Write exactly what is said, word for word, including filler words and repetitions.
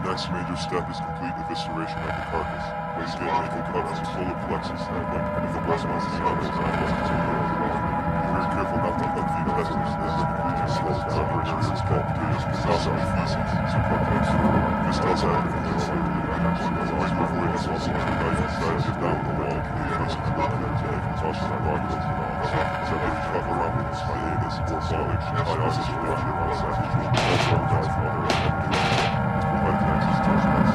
next major step is complete evisceration of the carcass. Place the ankle cuffs to solar plexus, and if the breast wants to stop it, it's be very careful not to cut the intestines. This is completely slow. The upper area is called gauge, without feces, circumflex. This does happen in this area. Right before it is also to the knife inside it down the wall. The anus is not there to make concussion and progress. Separate cuff around the hiatus or solid. Hiatus is pressure on the sexual. Also, that's water. By the next is